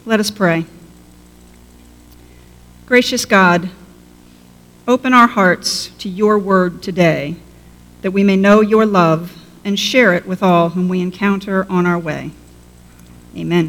Let us pray. Gracious God, open our hearts to your word today, that we may know your love and share it with all whom we encounter on our way. Amen.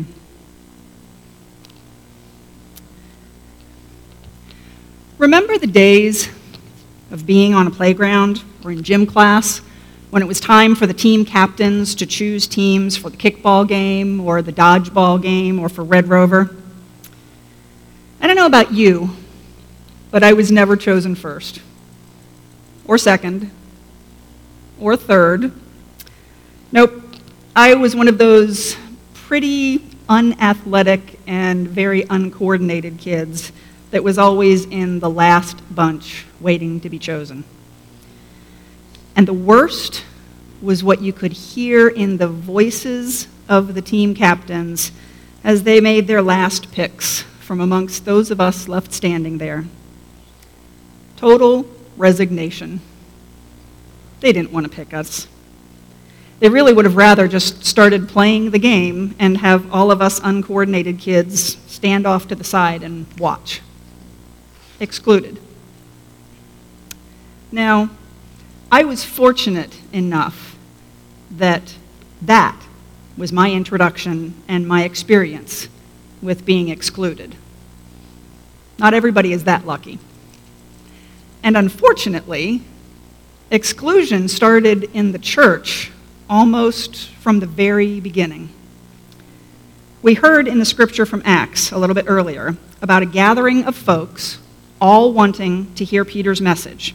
Remember the days of being on a playground or in gym class when it was time for the team captains to choose teams for the kickball game or the dodgeball game or for Red Rover? I don't know about you, but I was never chosen first, or second, or third. Nope, I was one of those pretty unathletic and very uncoordinated kids that was always in the last bunch waiting to be chosen. And the worst was what you could hear in the voices of the team captains as they made their last picks from amongst those of us left standing there. Total resignation. They didn't want to pick us. They really would have rather just started playing the game and have all of us uncoordinated kids stand off to the side and watch. Excluded. Now, I was fortunate enough that was my introduction and my experience with being excluded. Not everybody is that lucky. And unfortunately, exclusion started in the church almost from the very beginning. We heard in the scripture from Acts a little bit earlier about a gathering of folks all wanting to hear Peter's message.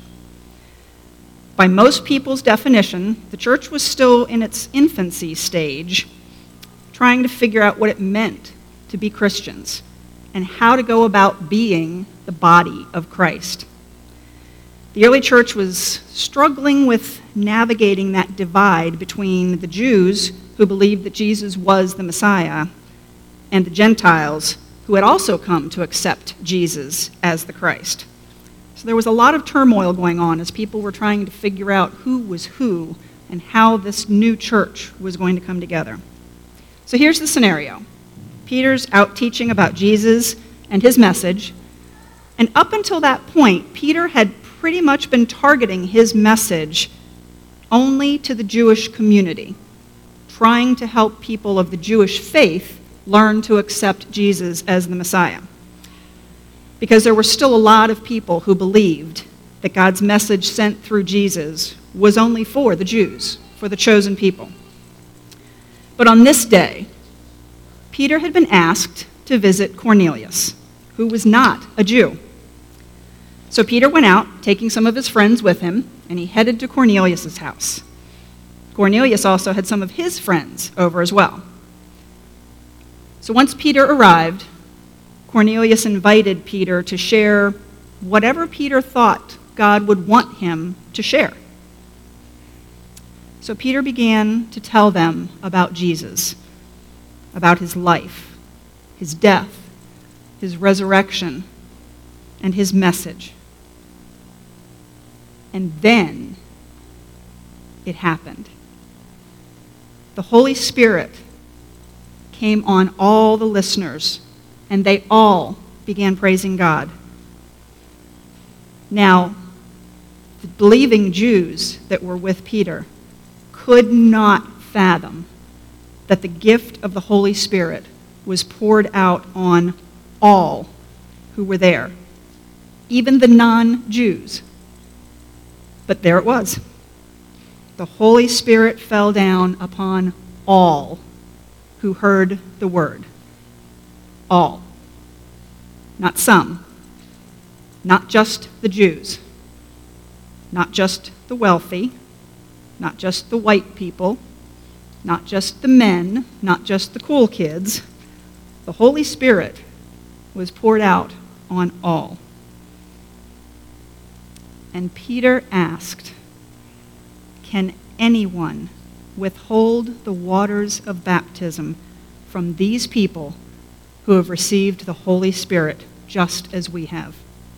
By most people's definition, the church was still in its infancy stage, trying to figure out what it meant to be Christians and how to go about being the body of Christ. The early church was struggling with navigating that divide between the Jews who believed that Jesus was the Messiah and the Gentiles who had also come to accept Jesus as the Christ. So there was a lot of turmoil going on as people were trying to figure out who was who and how this new church was going to come together. So here's the scenario. Peter's out teaching about Jesus and his message, and up until that point, Peter had pretty much been targeting his message only to the Jewish community, trying to help people of the Jewish faith learn to accept Jesus as the Messiah. Because there were still a lot of people who believed that God's message sent through Jesus was only for the Jews, for the chosen people. But on this day, Peter had been asked to visit Cornelius, who was not a Jew. So Peter went out, taking some of his friends with him, and he headed to Cornelius' house. Cornelius also had some of his friends over as well. So once Peter arrived, Cornelius invited Peter to share whatever Peter thought God would want him to share. So Peter began to tell them about Jesus, about his life, his death, his resurrection, and his message. And then it happened. The Holy Spirit came on all the listeners, and they all began praising God. Now, the believing Jews that were with Peter could not fathom that the gift of the Holy Spirit was poured out on all who were there, even the non-Jews. But there it was. The Holy Spirit fell down upon all who heard the word. All. Not some. Not just the Jews. Not just the wealthy. Not just the white people. Not just the men. Not just the cool kids. The Holy Spirit was poured out on all. And Peter asked, "Can anyone withhold the waters of baptism from these people who have received the Holy Spirit just as we have?"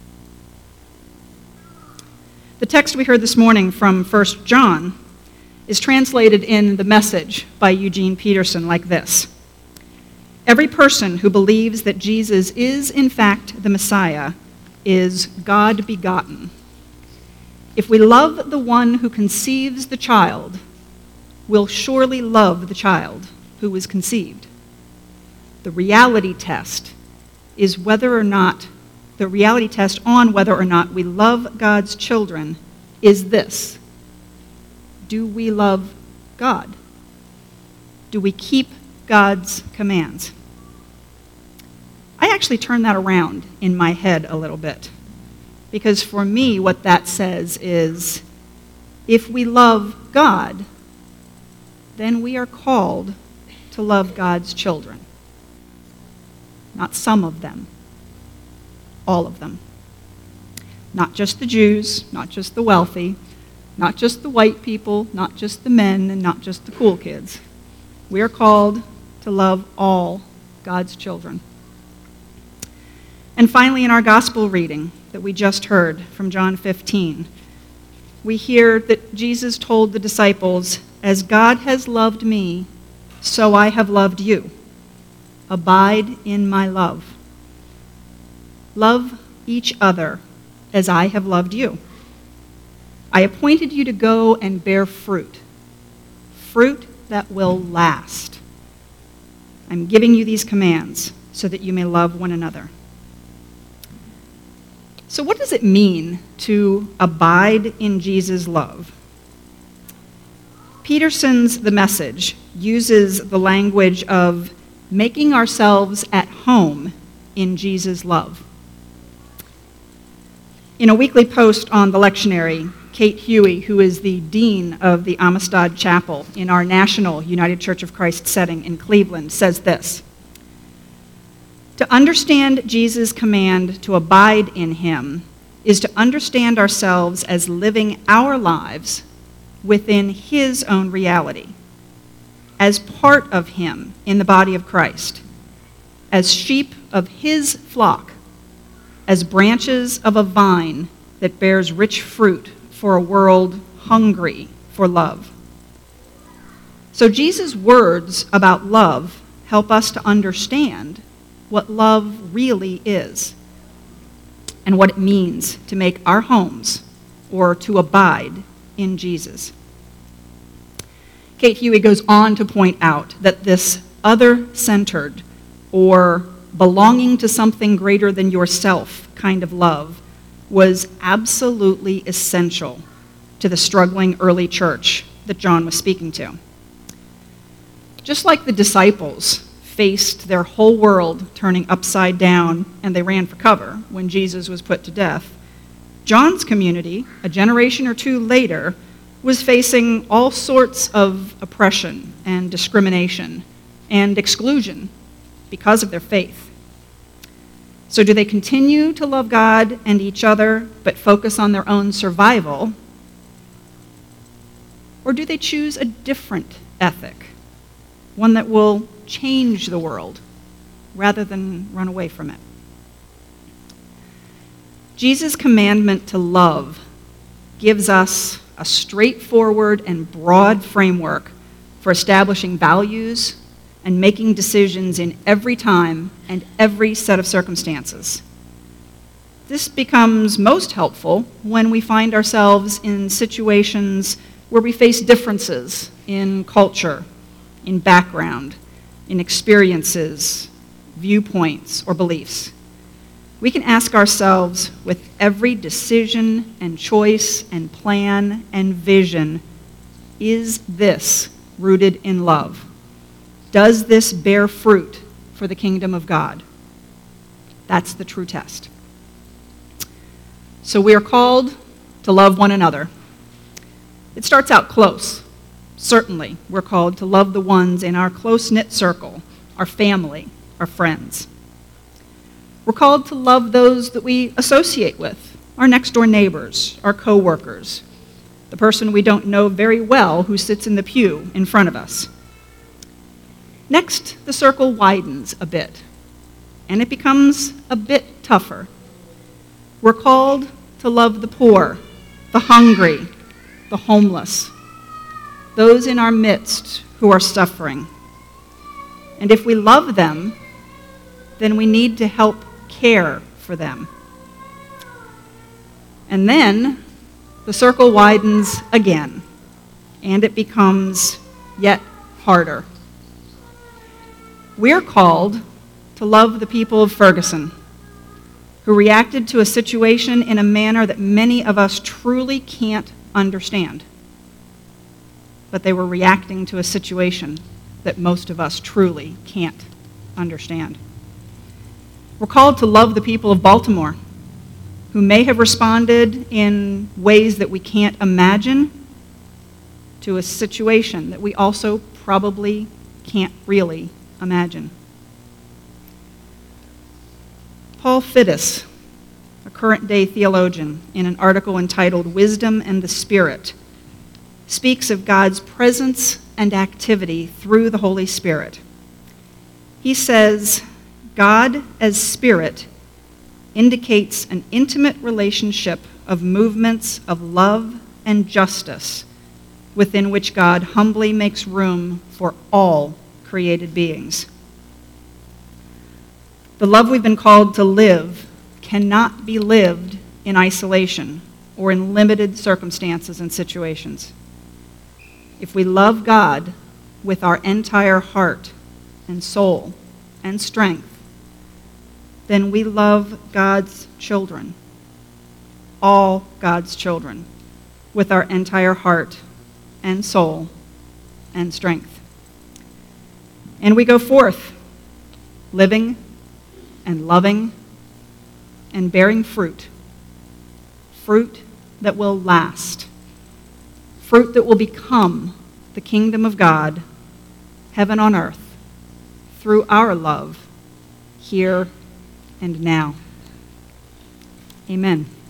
The text we heard this morning from 1 John is translated in the Message by Eugene Peterson like this: Every person who believes that Jesus is, in fact, the Messiah is God begotten. If we love the one who conceives the child, we'll surely love the child who was conceived. The reality test on whether or not we love God's children is this: do we love God? Do we keep God's commands? I actually turn that around in my head a little bit, because for me what that says is, if we love God, then we are called to love God's children. Not some of them, all of them. Not just the Jews, not just the wealthy, not just the white people, not just the men, and not just the cool kids. We are called to love all God's children. And finally, in our gospel reading that we just heard from John 15, we hear that Jesus told the disciples, "As God has loved me, so I have loved you. Abide in my love. Love each other as I have loved you. I appointed you to go and bear fruit, fruit that will last. I'm giving you these commands so that you may love one another." So what does it mean to abide in Jesus' love? Peterson's The Message uses the language of making ourselves at home in Jesus' love. In a weekly post on the lectionary, Kate Huey, who is the dean of the Amistad Chapel in our national United Church of Christ setting in Cleveland, says this: "To understand Jesus' command to abide in him is to understand ourselves as living our lives within his own reality, as part of him in the body of Christ, as sheep of his flock, as branches of a vine that bears rich fruit for a world hungry for love." So Jesus' words about love help us to understand what love really is and what it means to make our homes or to abide in Jesus. Kate Huey goes on to point out that this other-centered or belonging to something greater than yourself kind of love was absolutely essential to the struggling early church that John was speaking to. Just like the disciples faced their whole world turning upside down and they ran for cover when Jesus was put to death, John's community, a generation or two later, was facing all sorts of oppression and discrimination and exclusion because of their faith. So do they continue to love God and each other but focus on their own survival? Or do they choose a different ethic, one that will change the world rather than run away from it? Jesus' commandment to love gives us a straightforward and broad framework for establishing values and making decisions in every time and every set of circumstances. This becomes most helpful when we find ourselves in situations where we face differences in culture, in background, in experiences, viewpoints, or beliefs. We can ask ourselves with every decision and choice and plan and vision, is this rooted in love? Does this bear fruit for the kingdom of God? That's the true test. So we are called to love one another. It starts out close. Certainly, we're called to love the ones in our close-knit circle, our family, our friends. We're called to love those that we associate with, our next-door neighbors, our co-workers, the person we don't know very well who sits in the pew in front of us. Next, the circle widens a bit, and it becomes a bit tougher. We're called to love the poor, the hungry, the homeless, those in our midst who are suffering. And if we love them then we need to help care for them. And then the circle widens again, and it becomes yet harder. We're called to love the people of Ferguson, who reacted to a situation in a manner that many of us truly can't understand. But they were reacting to a situation that most of us truly can't understand. We're called to love the people of Baltimore, who may have responded in ways that we can't imagine to a situation that we also probably can't really imagine. Paul Fiddes, a current-day theologian, in an article entitled "Wisdom and the Spirit," speaks of God's presence and activity through the Holy Spirit. He says, God as Spirit indicates an intimate relationship of movements of love and justice within which God humbly makes room for all created beings. The love we've been called to live cannot be lived in isolation or in limited circumstances and situations. If we love God with our entire heart and soul and strength, then we love God's children, all God's children, with our entire heart and soul and strength. And we go forth, living and loving and bearing fruit, fruit that will last, fruit that will become the kingdom of God, heaven on earth, through our love here and now. Amen.